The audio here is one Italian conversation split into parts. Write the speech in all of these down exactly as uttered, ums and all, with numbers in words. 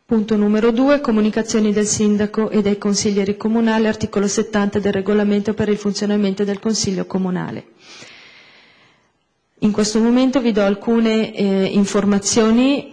Punto numero due, comunicazioni del sindaco e dei consiglieri comunali, articolo settanta del regolamento per il funzionamento del Consiglio Comunale. In questo momento vi do alcune eh, informazioni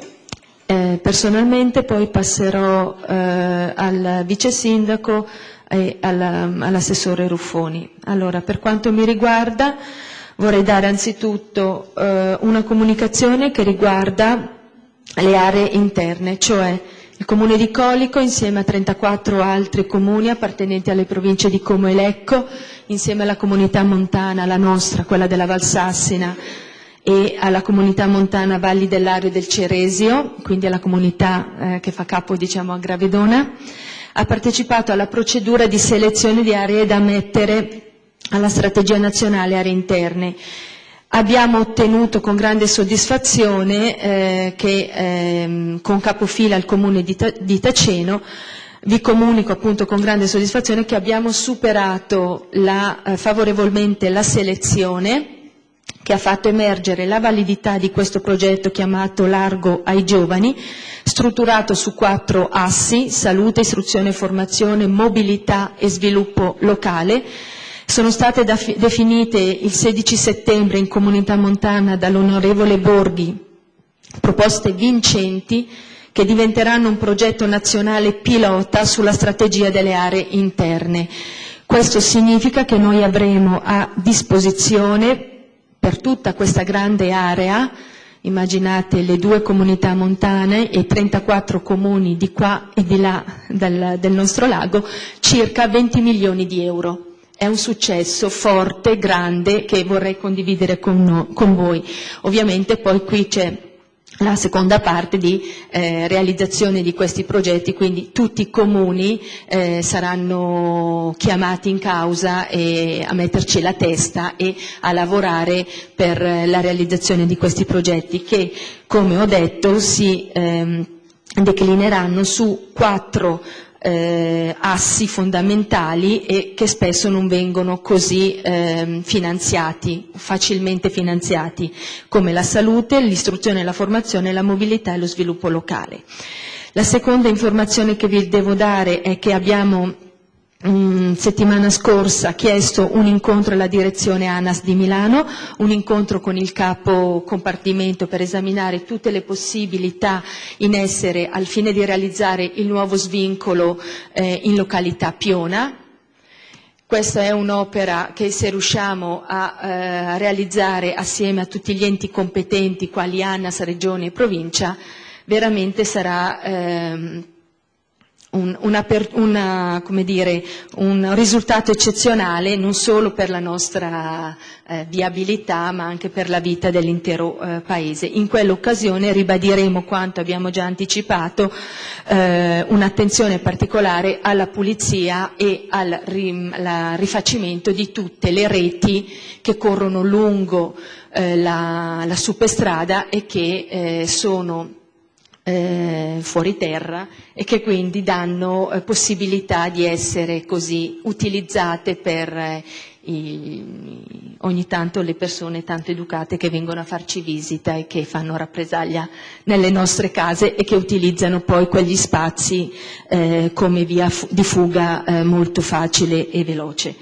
eh, personalmente, poi passerò eh, al vice sindaco e all'assessore Ruffoni. Allora, per quanto mi riguarda, vorrei dare anzitutto eh, una comunicazione che riguarda le aree interne, cioè il Comune di Colico insieme a trentaquattro altri comuni appartenenti alle province di Como e Lecco, insieme alla comunità montana, la nostra, quella della Valsassina, e alla comunità montana Valli dell'Ario e del Ceresio, quindi alla comunità eh, che fa capo, diciamo, a Gravedona, ha partecipato alla procedura di selezione di aree da mettere alla strategia nazionale aree interne. Abbiamo ottenuto con grande soddisfazione eh, che eh, con capofila il comune di, Ta di Taceno, vi comunico appunto con grande soddisfazione che abbiamo superato la, eh, favorevolmente la selezione, che ha fatto emergere la validità di questo progetto chiamato Largo ai Giovani, strutturato su quattro assi: salute, istruzione, formazione, mobilità e sviluppo locale. Sono state definite il sedici settembre in Comunità Montana dall'onorevole Borghi proposte vincenti che diventeranno un progetto nazionale pilota sulla strategia delle aree interne. Questo significa che noi avremo a disposizione per tutta questa grande area, immaginate le due comunità montane e trentaquattro comuni di qua e di là del, del nostro lago, circa venti milioni di euro. È un successo forte, grande, che vorrei condividere con, no, con voi. Ovviamente poi qui c'è la seconda parte di eh, realizzazione di questi progetti, quindi tutti i comuni eh, saranno chiamati in causa e a metterci la testa e a lavorare per la realizzazione di questi progetti che, come ho detto, si ehm, declineranno su quattro Eh, assi fondamentali e che spesso non vengono così eh, finanziati, facilmente finanziati, come la salute, l'istruzione, la formazione, la mobilità e lo sviluppo locale. La seconda informazione che vi devo dare è che abbiamo mh, settimana scorsa chiesto un incontro alla direzione ANAS di Milano, un incontro con il capo compartimento per esaminare tutte le possibilità in essere al fine di realizzare il nuovo svincolo eh, in località Piona. Questa è un'opera che, se riusciamo a eh, realizzare assieme a tutti gli enti competenti quali ANAS, Regione e Provincia, veramente sarà ehm, Un, una, una, come dire, un risultato eccezionale non solo per la nostra eh, viabilità ma anche per la vita dell'intero eh, Paese. In quell'occasione ribadiremo quanto abbiamo già anticipato, eh, un'attenzione particolare alla pulizia e al rim, la rifacimento di tutte le reti che corrono lungo eh, la, la superstrada e che eh, sono Eh, fuori terra e che quindi danno eh, possibilità di essere così utilizzate per eh, i, ogni tanto le persone tanto educate che vengono a farci visita e che fanno rappresaglia nelle nostre case e che utilizzano poi quegli spazi eh, come via fu- di fuga eh, molto facile e veloce.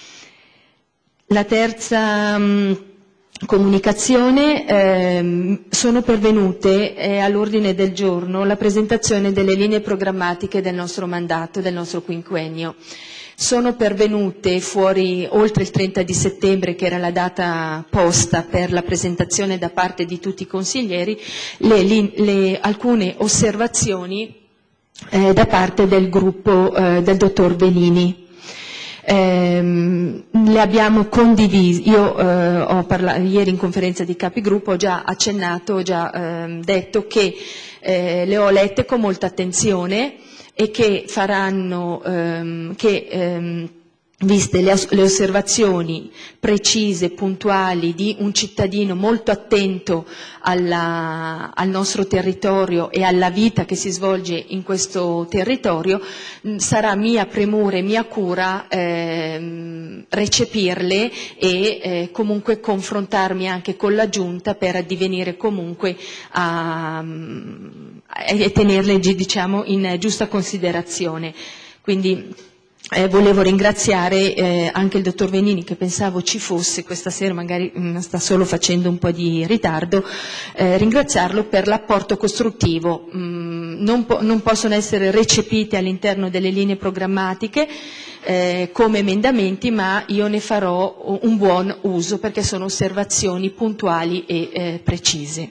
La terza mh, comunicazione, ehm, sono pervenute eh, all'ordine del giorno la presentazione delle linee programmatiche del nostro mandato, del nostro quinquennio. Sono pervenute fuori, oltre il trenta di settembre, che era la data posta per la presentazione da parte di tutti i consiglieri, le, le, alcune osservazioni eh, da parte del gruppo eh, del dottor Benini. Eh, le abbiamo condivise. Io eh, ho parlato ieri in conferenza di capigruppo, ho già accennato, ho già eh, detto che eh, le ho lette con molta attenzione e che faranno, ehm, che ehm, viste le, le osservazioni precise, puntuali di un cittadino molto attento alla, al nostro territorio e alla vita che si svolge in questo territorio, sarà mia premura e mia cura eh, recepirle e eh, comunque confrontarmi anche con la Giunta per addivenire comunque a, a, a tenerle, diciamo, in giusta considerazione. Quindi Eh, volevo ringraziare eh, anche il dottor Venini, che pensavo ci fosse questa sera, magari mh, sta solo facendo un po' di ritardo, eh, ringraziarlo per l'apporto costruttivo. Mh, non, po- non possono essere recepite all'interno delle linee programmatiche eh, come emendamenti, ma io ne farò un buon uso perché sono osservazioni puntuali e eh, precise.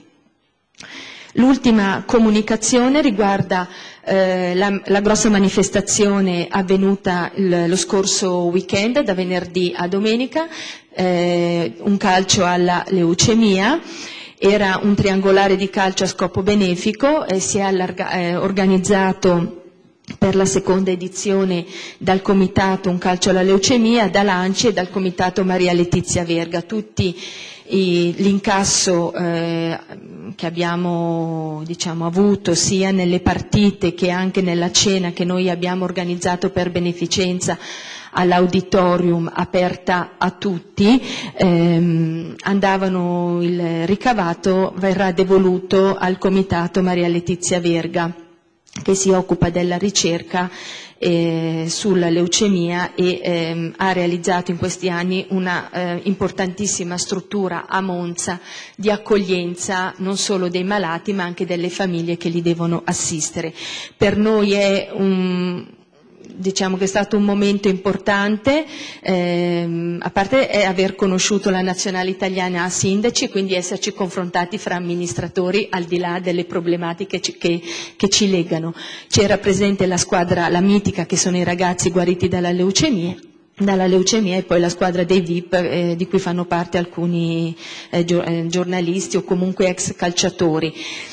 L'ultima comunicazione riguarda eh, la, la grossa manifestazione avvenuta il, lo scorso weekend, da venerdì a domenica, eh, un calcio alla leucemia. Era un triangolare di calcio a scopo benefico e si è allarga, eh, organizzato per la seconda edizione dal Comitato Un Calcio alla Leucemia, da Lanci e dal Comitato Maria Letizia Verga. Tutti l'incasso eh, che abbiamo, diciamo, avuto sia nelle partite che anche nella cena che noi abbiamo organizzato per beneficenza all'auditorium aperta a tutti, ehm, andavano, il ricavato verrà devoluto al Comitato Maria Letizia Verga, che si occupa della ricerca eh, sulla leucemia e ehm, ha realizzato in questi anni una eh, importantissima struttura a Monza di accoglienza non solo dei malati ma anche delle famiglie che li devono assistere. Per noi è un Diciamo che è stato un momento importante, ehm, a parte aver conosciuto la nazionale italiana a sindaci e quindi esserci confrontati fra amministratori al di là delle problematiche che, che, che ci legano. C'era presente la squadra, la mitica, che sono i ragazzi guariti dalla leucemia, dalla leucemia e poi la squadra dei V I P eh, di cui fanno parte alcuni eh, giornalisti o comunque ex calciatori.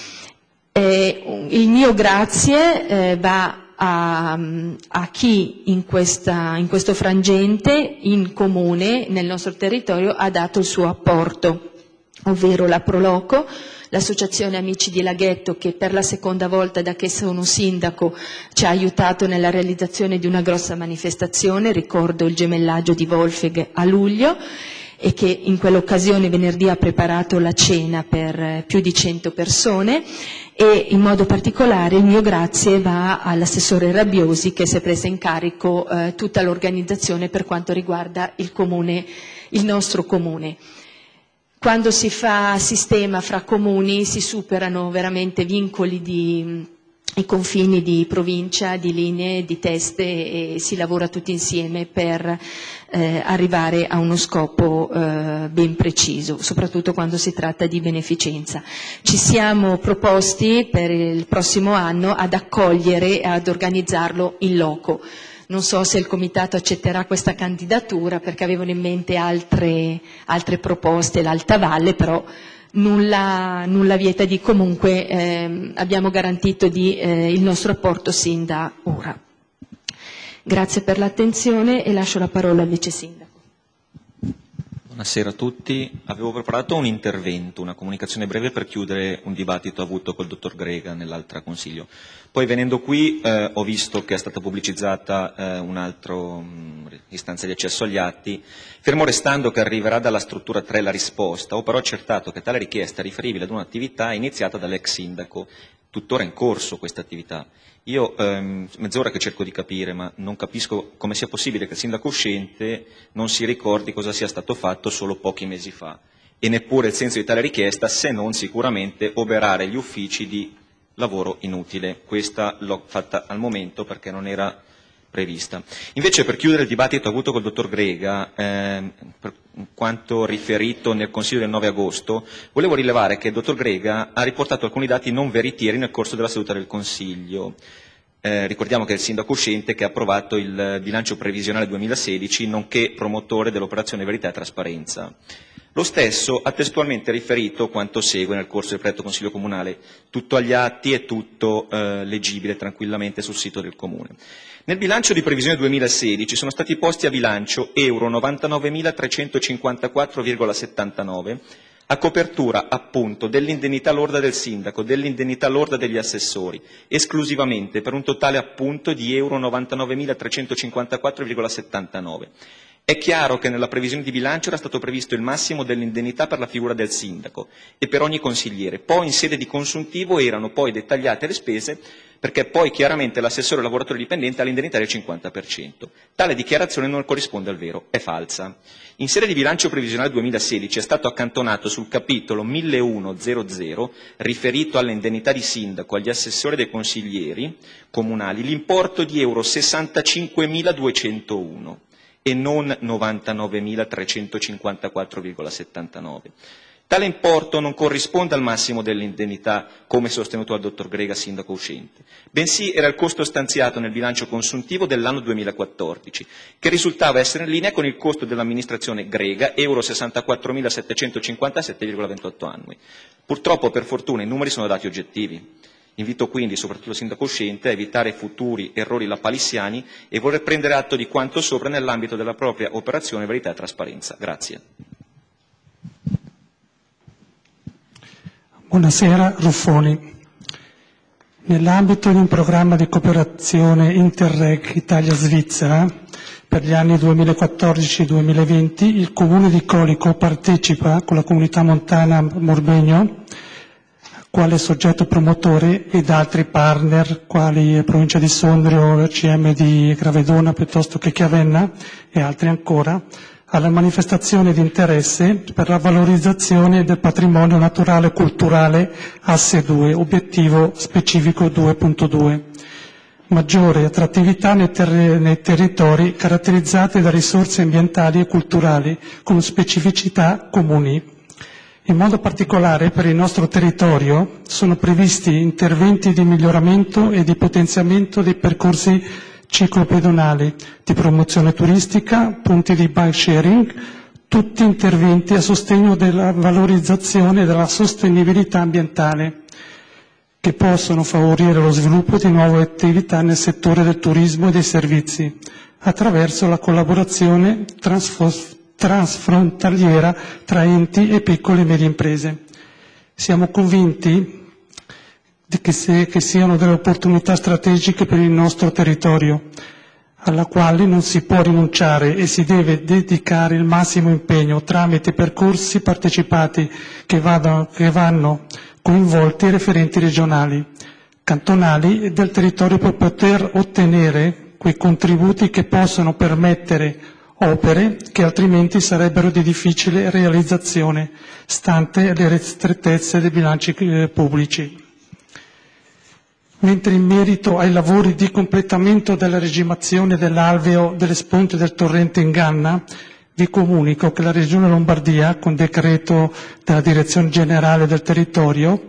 Eh, il mio grazie eh, va A, a chi in, questa, in questo frangente, in comune, nel nostro territorio, ha dato il suo apporto, ovvero la Proloco, l'Associazione Amici di Laghetto, che per la seconda volta da che sono sindaco ci ha aiutato nella realizzazione di una grossa manifestazione, ricordo il gemellaggio di Wolfegg a luglio, e che in quell'occasione venerdì ha preparato la cena per più di cento persone, e in modo particolare il mio grazie va all'assessore Rabbiosi, che si è presa in carico eh, tutta l'organizzazione per quanto riguarda il comune, il nostro comune. Quando si fa sistema fra comuni si superano veramente vincoli di i confini di provincia, di linee, di teste, e si lavora tutti insieme per eh, arrivare a uno scopo eh, ben preciso, soprattutto quando si tratta di beneficenza. Ci siamo proposti per il prossimo anno ad accogliere e ad organizzarlo in loco. Non so se il Comitato accetterà questa candidatura perché avevano in mente altre, altre proposte, l'Alta Valle, però Nulla, nulla vieta di comunque eh, abbiamo garantito di, eh, il nostro apporto sin da ora. Grazie per l'attenzione e lascio la parola al Vice Sindaco. Buonasera a tutti. Avevo preparato un intervento, una comunicazione breve per chiudere un dibattito avuto col dottor Grega nell'altra Consiglio. Poi venendo qui eh, ho visto che è stata pubblicizzata eh, un'altra istanza di accesso agli atti. Fermo restando che arriverà dalla struttura tre la risposta, ho però accertato che tale richiesta è riferibile ad un'attività iniziata dall'ex sindaco, tuttora in corso questa attività. Io ehm, mezz'ora che cerco di capire, ma non capisco come sia possibile che il sindaco uscente non si ricordi cosa sia stato fatto solo pochi mesi fa, e neppure il senso di tale richiesta, se non sicuramente oberare gli uffici di lavoro inutile. Questa l'ho fatta al momento perché non era prevista. Invece, per chiudere il dibattito avuto col dottor Grega, eh, per quanto riferito nel Consiglio del nove agosto, volevo rilevare che il dottor Grega ha riportato alcuni dati non veritieri nel corso della seduta del Consiglio. Eh, ricordiamo che è il sindaco uscente che ha approvato il bilancio previsionale duemilasedici, nonché promotore dell'operazione Verità e Trasparenza. Lo stesso ha testualmente riferito quanto segue nel corso del predetto Consiglio Comunale, tutto agli atti e tutto eh, leggibile tranquillamente sul sito del Comune. Nel bilancio di previsione duemilasedici sono stati posti a bilancio euro novantanovemilatrecentocinquantaquattro virgola settantanove a copertura appunto dell'indennità lorda del sindaco, dell'indennità lorda degli assessori, esclusivamente per un totale appunto di euro novantanovemilatrecentocinquantaquattro virgola settantanove. È chiaro che nella previsione di bilancio era stato previsto il massimo dell'indennità per la figura del sindaco e per ogni consigliere, poi in sede di consuntivo erano poi dettagliate le spese perché poi chiaramente l'assessore lavoratore dipendente ha l'indennità del cinquanta per cento. Tale dichiarazione non corrisponde al vero, è falsa. In sede di bilancio previsionale duemilasedici è stato accantonato sul capitolo milleuno riferito alle indennità di sindaco agli assessori dei consiglieri comunali l'importo di euro sessantacinquemiladuecentouno e non novantanovemilatrecentocinquantaquattro virgola settantanove. Tale importo non corrisponde al massimo dell'indennità, come sostenuto dal dottor Grega, sindaco uscente, bensì era il costo stanziato nel bilancio consuntivo dell'anno duemilaquattordici, che risultava essere in linea con il costo dell'amministrazione Grega, euro sessantaquattromilasettecentocinquantasette virgola ventotto annui. Purtroppo, per fortuna, i numeri sono dati oggettivi. Invito quindi soprattutto il sindaco uscente a evitare futuri errori lapalissiani e voler prendere atto di quanto sopra nell'ambito della propria operazione Verità e Trasparenza. Grazie. Buonasera, Ruffoni. Nell'ambito di un programma di cooperazione Interreg Italia-Svizzera per gli anni duemilaquattordici duemilaventi, il Comune di Colico partecipa con la comunità montana Morbegno, quale soggetto promotore, ed altri partner, quali Provincia di Sondrio, C M di Gravedona piuttosto che Chiavenna e altri ancora, alla manifestazione di interesse per la valorizzazione del patrimonio naturale e culturale Asse due, obiettivo specifico due punto due. Maggiore attrattività nei, ter- nei territori caratterizzati da risorse ambientali e culturali con specificità comuni. In modo particolare per il nostro territorio sono previsti interventi di miglioramento e di potenziamento dei percorsi ciclopedonali, di promozione turistica, punti di bike sharing, tutti interventi a sostegno della valorizzazione e della sostenibilità ambientale, che possono favorire lo sviluppo di nuove attività nel settore del turismo e dei servizi, attraverso la collaborazione transfo- transfrontaliera tra enti e piccole e medie imprese. Siamo convinti di che, se, che siano delle opportunità strategiche per il nostro territorio, alla quale non si può rinunciare e si deve dedicare il massimo impegno tramite percorsi partecipati che, vadano, che vanno coinvolti i referenti regionali, cantonali e del territorio per poter ottenere quei contributi che possano permettere opere che altrimenti sarebbero di difficile realizzazione, stante le ristrettezze dei bilanci eh, pubblici. Mentre in merito ai lavori di completamento della regimazione dell'alveo delle sponde del torrente Inganna, vi comunico che la Regione Lombardia, con decreto della Direzione Generale del Territorio,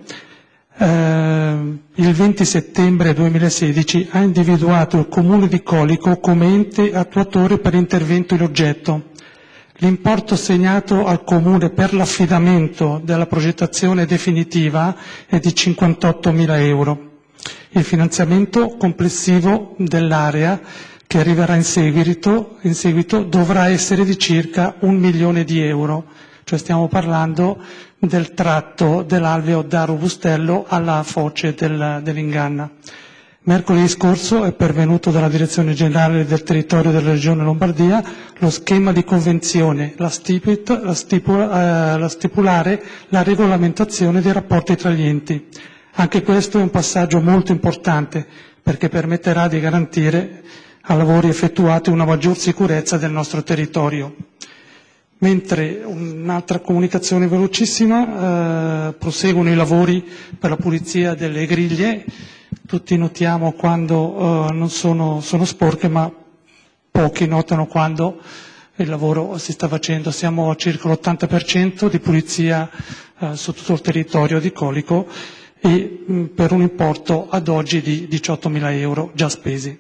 eh, il venti settembre duemilasedici ha individuato il Comune di Colico come ente attuatore per intervento in oggetto. L'importo assegnato al Comune per l'affidamento della progettazione definitiva è di cinquantottomila euro. Il finanziamento complessivo dell'area che arriverà in seguito, in seguito dovrà essere di circa un milione di euro, cioè stiamo parlando del tratto dell'alveo da Robustello alla foce del, dell'Inganna. Mercoledì scorso è pervenuto dalla Direzione Generale del Territorio della Regione Lombardia lo schema di convenzione, la, stipit, la, stipula, eh, la stipulare la regolamentazione dei rapporti tra gli enti. Anche questo è un passaggio molto importante perché permetterà di garantire a lavori effettuati una maggior sicurezza del nostro territorio. Mentre un'altra comunicazione velocissima, eh, proseguono i lavori per la pulizia delle griglie. Tutti notiamo quando eh, non sono, sono sporche, ma pochi notano quando il lavoro si sta facendo. Siamo a circa l'ottanta per cento di pulizia eh, su tutto il territorio di Colico. e mh, per un importo ad oggi di diciottomila euro già spesi.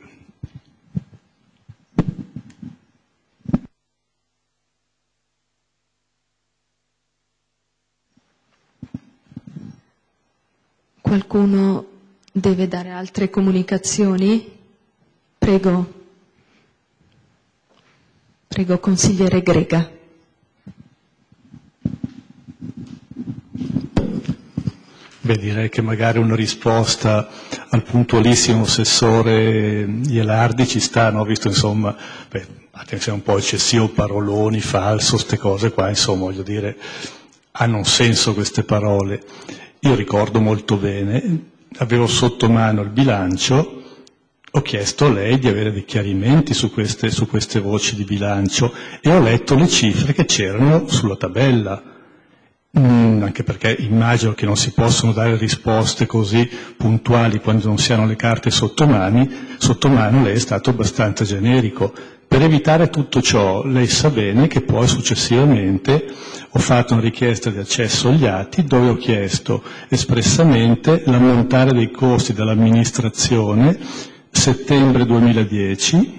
Qualcuno deve dare altre comunicazioni? Prego. Prego, consigliere Grega. Beh, direi che magari una risposta al puntualissimo assessore Ielardi ci sta, no? Visto insomma, beh, attenzione un po' eccessivo, paroloni, falso, queste cose qua, insomma, voglio dire, hanno un senso queste parole. Io ricordo molto bene, avevo sotto mano il bilancio, ho chiesto a lei di avere dei chiarimenti su queste, su queste voci di bilancio e ho letto le cifre che c'erano sulla tabella, mm, anche perché immagino che non si possono dare risposte così puntuali quando non si hanno le carte sotto mano, sotto mano lei è stato abbastanza generico. Per evitare tutto ciò, lei sa bene che poi successivamente ho fatto una richiesta di accesso agli atti dove ho chiesto espressamente l'ammontare dei costi dell'amministrazione settembre duemiladieci,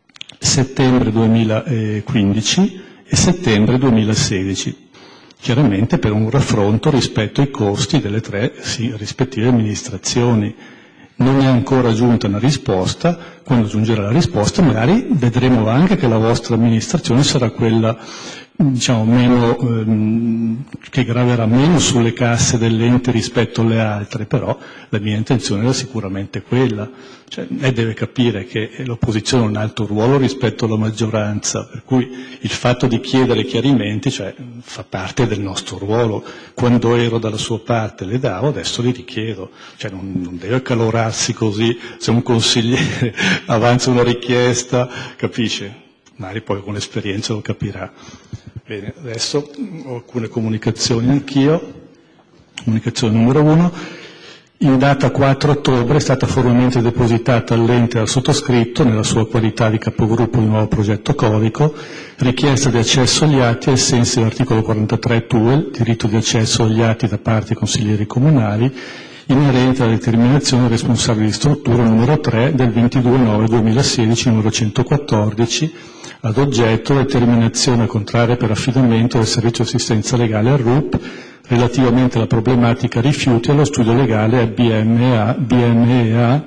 settembre duemilaquindici e settembre duemilasedici, chiaramente per un raffronto rispetto ai costi delle tre sì, rispettive amministrazioni. Non è ancora giunta una risposta, quando giungerà la risposta magari vedremo anche che la vostra amministrazione sarà quella, diciamo, meno, ehm, che graverà meno sulle casse dell'ente rispetto alle altre, però la mia intenzione era sicuramente quella. Cioè, lei deve capire che l'opposizione ha un alto ruolo rispetto alla maggioranza, per cui il fatto di chiedere chiarimenti, cioè, fa parte del nostro ruolo. Quando ero dalla sua parte le davo, adesso li richiedo. Cioè, non, non deve accalorarsi così se un consigliere avanza una richiesta, capisce? Magari poi con l'esperienza lo capirà. Bene, adesso ho alcune comunicazioni anch'io. Comunicazione numero uno. In data quattro ottobre è stata formalmente depositata all'ente dal sottoscritto, nella sua qualità di capogruppo di nuovo progetto Codico, richiesta di accesso agli atti ai sensi dell'articolo quarantatré T U E L, diritto di accesso agli atti da parte dei consiglieri comunali, inerente alla determinazione del responsabile di struttura numero tre del ventidue nove duemilasedici numero centoquattordici, ad oggetto determinazione contraria per affidamento del servizio di assistenza legale al R U P relativamente alla problematica rifiuti e allo studio legale a B M E A, B M E A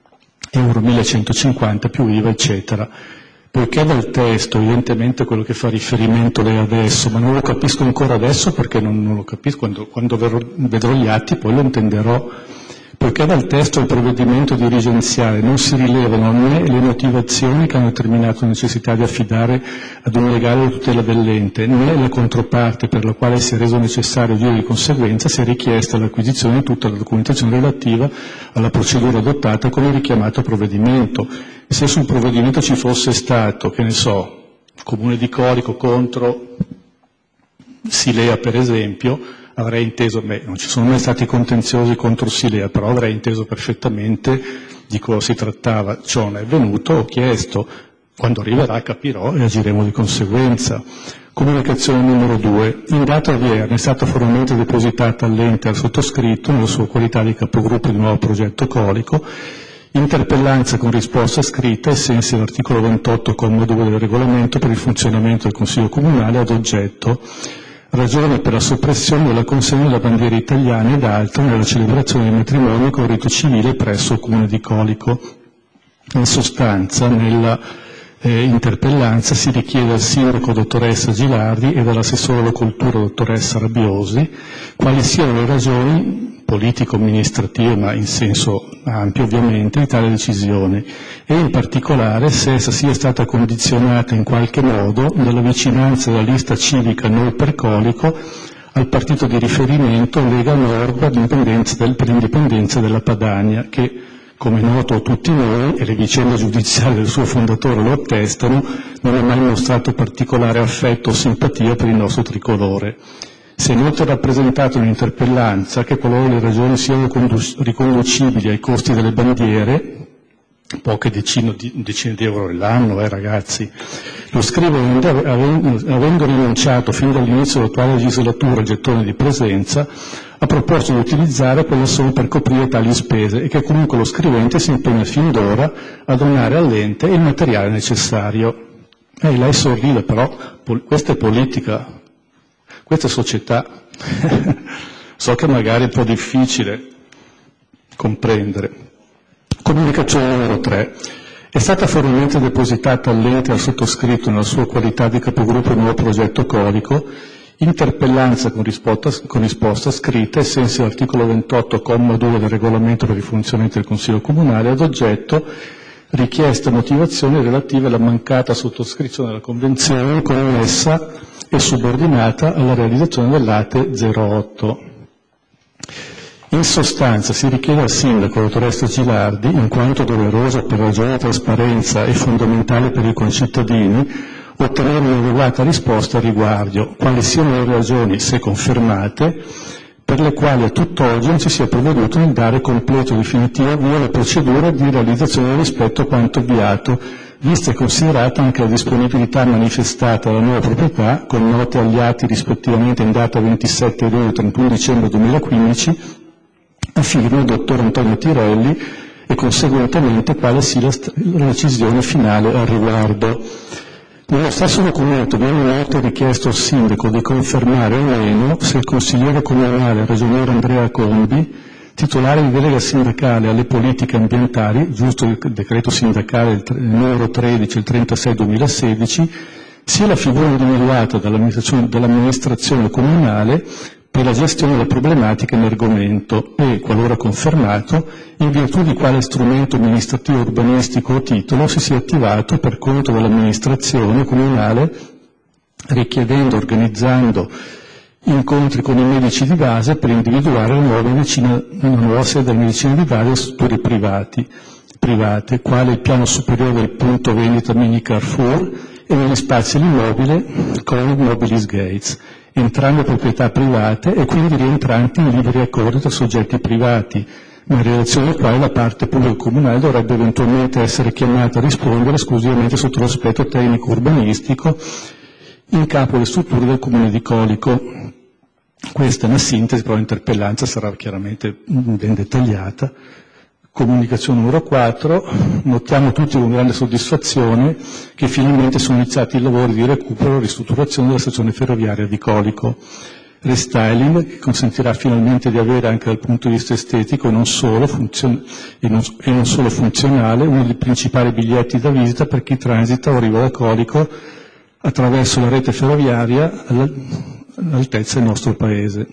Euro millecentocinquanta più I V A, eccetera. Poiché dal testo, evidentemente quello che fa riferimento lei adesso, ma non lo capisco ancora adesso perché non, non lo capisco, quando, quando verrò, vedrò gli atti poi lo intenderò. Poiché dal testo del provvedimento dirigenziale non si rilevano né le motivazioni che hanno determinato la necessità di affidare ad un legale la tutela dell'ente, né la controparte per la quale si è reso necessario agire di conseguenza, si è richiesta l'acquisizione di tutta la documentazione relativa alla procedura adottata con il richiamato provvedimento. Se sul provvedimento ci fosse stato, che ne so, Comune di Corico contro Silea per esempio, avrei inteso, beh, non ci sono mai stati contenziosi contro Silea, però avrei inteso perfettamente di cosa si trattava. Ciò non è avvenuto, ho chiesto, quando arriverà capirò e agiremo di conseguenza. Comunicazione numero due. In data odierna è stata formalmente depositata all'ente al sottoscritto, nella sua qualità di capogruppo di nuovo progetto Colico, interpellanza con risposta scritta ai sensi dell'articolo ventotto comma due del regolamento per il funzionamento del Consiglio Comunale ad oggetto ragione per la soppressione della consegna della bandiera italiana ed altro nella celebrazione del matrimonio con rito civile presso il Comune di Colico. In sostanza, nella eh, interpellanza si richiede al sindaco dottoressa Gilardi e all'assessore alla cultura dottoressa Rabbiosi quali siano le ragioni politico-amministrative, ma in senso ampio ovviamente, di tale decisione e in particolare se essa sia stata condizionata in qualche modo dalla vicinanza della lista civica Noi per Colico al partito di riferimento Lega Nord per l'indipendenza della Padania, che, come noto a tutti noi, e le vicende giudiziarie del suo fondatore lo attestano, non ha mai mostrato particolare affetto o simpatia per il nostro tricolore. Si è inoltre rappresentato nell'interpellanza che qualora le ragioni siano riconducibili ai costi delle bandiere, poche decine di, decine di euro l'anno, eh, ragazzi. Lo scrivente, avendo rinunciato fin dall'inizio dell'attuale legislatura al gettone di presenza, ha proposto di utilizzare quella somme per coprire tali spese e che comunque lo scrivente si impegna fin d'ora a donare all'ente il materiale necessario. Eh, lei sorride, però questa è politica, questa è società. So che magari è un po' difficile comprendere. Comunicazione numero tre. È stata formalmente depositata all'ente al sottoscritto nella sua qualità di capogruppo del nuovo progetto Colico interpellanza con risposta, con risposta scritta ai sensi dell'articolo ventotto, comma due del regolamento per il funzionamento del Consiglio Comunale, ad oggetto richieste e motivazioni relative alla mancata sottoscrizione della convenzione connessa e subordinata alla realizzazione dell'A T E zero otto. In sostanza si richiede al sindaco, dottoressa Gilardi, in quanto doveroso per ragioni di trasparenza e fondamentale per i concittadini, ottenere un'adeguata risposta al riguardo, quali siano le ragioni, se confermate, per le quali a tutt'oggi non si sia provveduto nel dare completo e definitivo avvio alle procedure di realizzazione rispetto a quanto avviato, vista e considerata anche la disponibilità manifestata dalla nuova proprietà, con note agli atti rispettivamente in data ventisette luglio e trentuno dicembre duemilaquindici, a firma del dottor Antonio Tirelli e conseguentemente quale sia la, la decisione finale al riguardo. Nello stesso documento viene inoltre richiesto al sindaco di confermare o meno se il consigliere comunale ragioniere Andrea Combi, titolare di delega sindacale alle politiche ambientali, giusto il decreto sindacale numero tredici, il trentasei duemilasedici, sia la figura individuata dall'amministrazione, dall'amministrazione comunale per la gestione delle problematiche in argomento e, qualora confermato, in virtù di quale strumento amministrativo urbanistico o titolo si sia attivato per conto dell'amministrazione comunale, richiedendo, organizzando incontri con i medici di base per individuare la nuova, medicina, la nuova sede della medicina di base e strutture privati, private, quale il piano superiore del punto vendita mini Carrefour e negli spazi dell'immobile con Mobilis Gates, entrambe proprietà private e quindi rientranti in liberi accordi tra soggetti privati, in relazione al quale la parte pubblica comunale dovrebbe eventualmente essere chiamata a rispondere esclusivamente sotto l'aspetto tecnico-urbanistico in capo alle strutture del Comune di Colico. Questa è una sintesi, però l'interpellanza sarà chiaramente ben dettagliata. Comunicazione numero quattro, notiamo tutti con grande soddisfazione che finalmente sono iniziati i lavori di recupero e ristrutturazione della stazione ferroviaria di Colico. Restyling che consentirà finalmente di avere anche dal punto di vista estetico non solo funzion- e, non, e non solo funzionale uno dei principali biglietti da visita per chi transita o arriva da Colico attraverso la rete ferroviaria all'altezza del nostro Paese.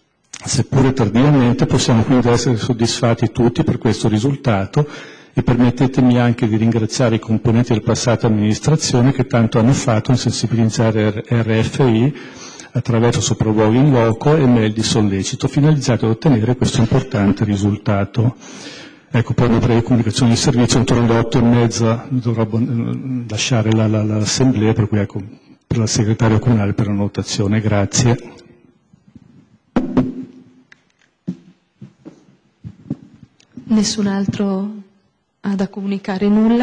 Seppure tardivamente possiamo quindi essere soddisfatti tutti per questo risultato e permettetemi anche di ringraziare i componenti del passato amministrazione che tanto hanno fatto nel sensibilizzare R F I attraverso sopralluoghi in loco e mail di sollecito finalizzati ad ottenere questo importante risultato. Ecco, poi una breve comunicazione di servizio, intorno alle otto e mezza dovrò lasciare la, la, l'assemblea, per cui ecco, per la segretaria comunale per la notazione. Grazie. Nessun altro ha da comunicare nulla.